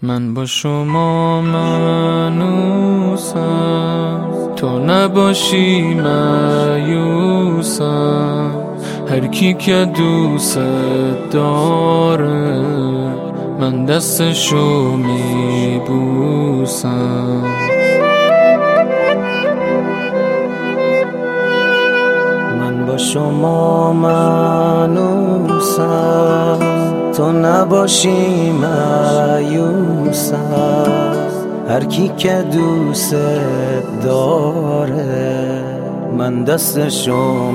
من با شما مانوسم، تو نباشی مایوسم. هر کی که دوست داره من دستشو میبوسم. من با شما مانوسم، تو نباشی مایوسم. هر کی که دوست داره من دستشو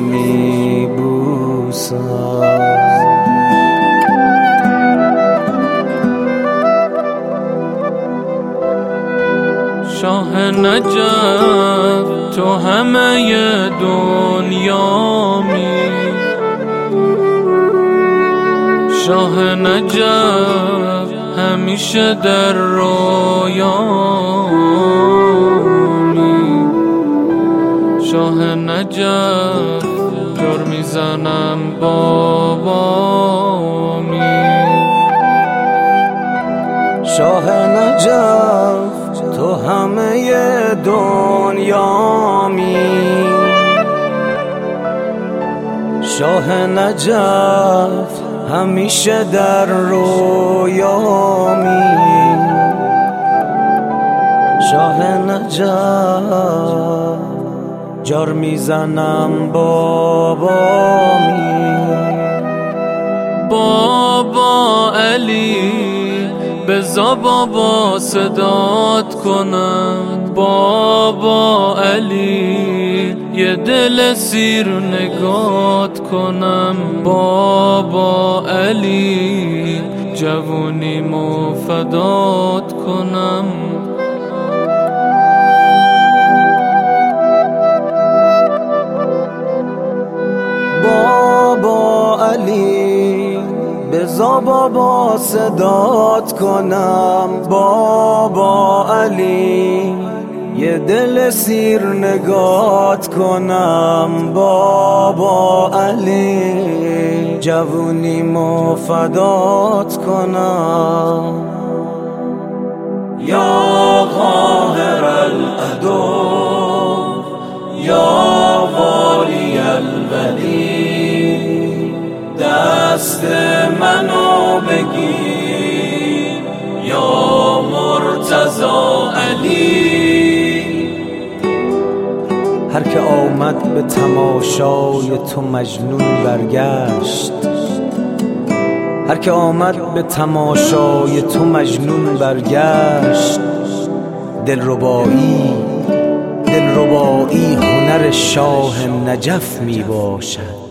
میبوسم. شاه نجف تو همه دنیامی، شاه نجف همیشه در رویامی. شاه نجف جر میزنم بابامی. شاه نجف تو همه دنیامی، شاه نجف همیشه در رویامی. شاه نجف جار میزنم بابامی. بابا علی بزا بابا صدات کنم. بابا علی یه دل سیر نگات کنم. بابا علی جوونیمو فدات کنم. بابا علی بزا بابا صدات کنم. بابا علی یه دل سیر نگات کنم. بابا علی جوونیمو فدات کنم. یا قاهر العدو یا والی الولی، دست منو بگیر یا مرتضی علی. هر که آمد به تماشای تو مجنون برگشت، هر که آمد به تماشای تو مجنون برگشت. دلربایی هنر شاه نجف می باشد.